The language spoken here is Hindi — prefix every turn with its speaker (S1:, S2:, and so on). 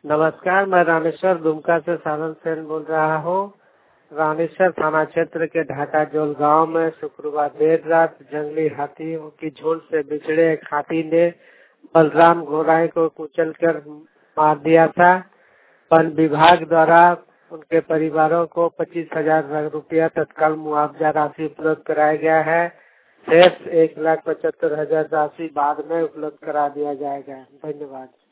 S1: नमस्कार, मैं रामेश्वर दुमका से साधन सेन बोल रहा हूँ। रामेश्वर थाना क्षेत्र के ढाकाजोल गांव में शुक्रवार देर रात जंगली हाथियों की झुंड से बिछड़े एक हाथी ने बलराम घोड़ाई को कुचलकर मार दिया था। वन विभाग द्वारा उनके परिवारों को 25,000 रुपया तत्काल मुआवजा राशि उपलब्ध कराया गया है। शेष 1,75,000 राशि बाद में उपलब्ध करा दिया जाएगा। धन्यवाद।